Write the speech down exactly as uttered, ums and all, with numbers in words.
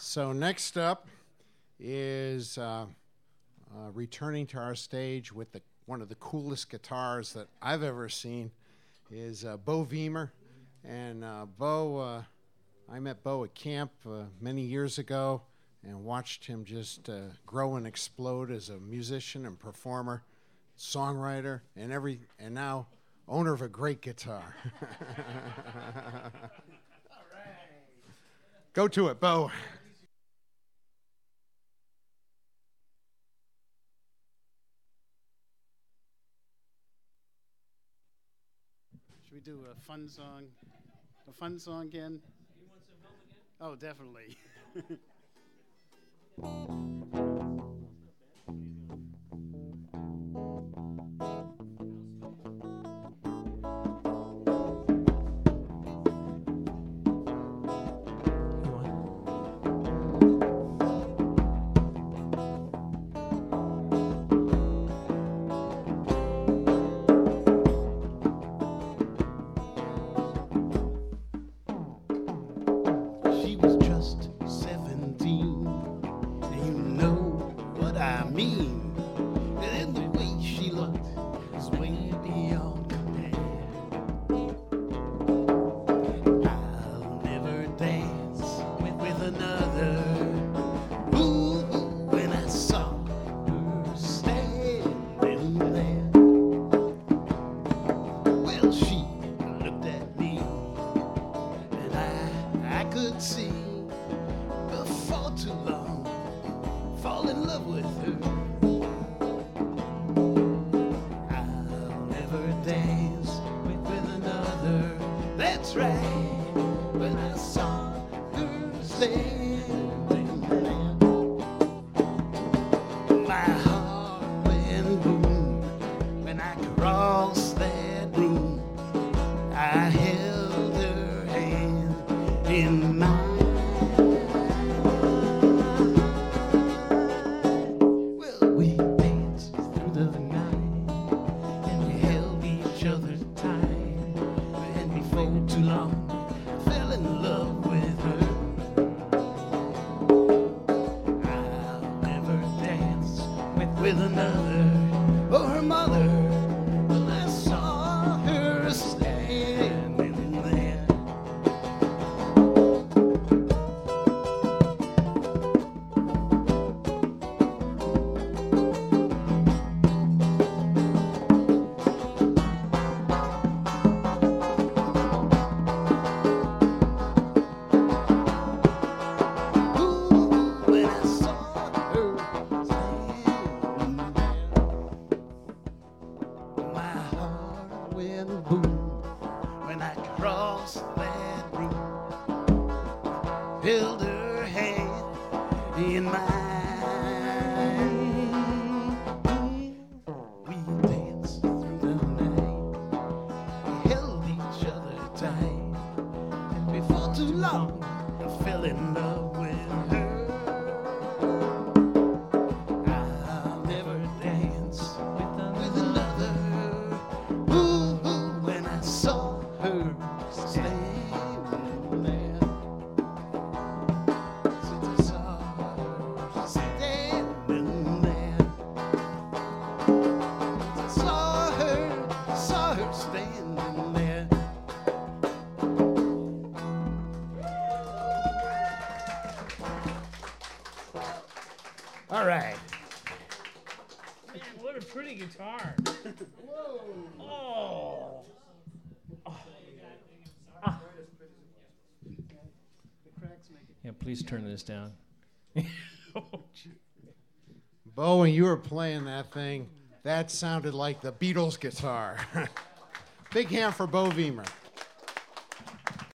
So next up is uh, uh, returning to our stage with the, one of the coolest guitars that I've ever seen is uh, Bo Viemer. And uh, Bo, uh, I met Bo at camp uh, many years ago and watched him just uh, grow and explode as a musician and performer, songwriter, and every and now owner of a great guitar. All right. Go to it, Bo. Should we do a fun song? A fun song again? You want some help again? Oh, definitely. She was just seventeen, and you know what I mean. And the way she looked was way beyond compare. I'll never dance with, with another. Ooh, when I saw her standing there. Well, she looked at me, and I, I could see before too long fall in love with her. I'll never dance with, with another. That's right. When I saw her standing there, my heart went boom. When I crossed that room, I held her hand in mine. Well, we danced through the night, and we held each other tight. And before too long, I fell in love with her. I'll never dance with, with another or her mother. When I saw her standing there. Ooh, when I saw her standing there, my heart went boom. When I crossed that room, held her hand in mine. We danced through the night, held each other tight, and before too long, I fell in love with her. I'll never dance with, with another. Ooh, ooh, when I saw her standing there. Since I saw her standing there. I saw her, saw her standing there. All right. Man, what a pretty guitar. Whoa. Oh. The cracks make it. Yeah, please turn this down. Oh, gee. Bo, when you were playing that thing, that sounded like the Beatles guitar. Big hand for Bo Viemer.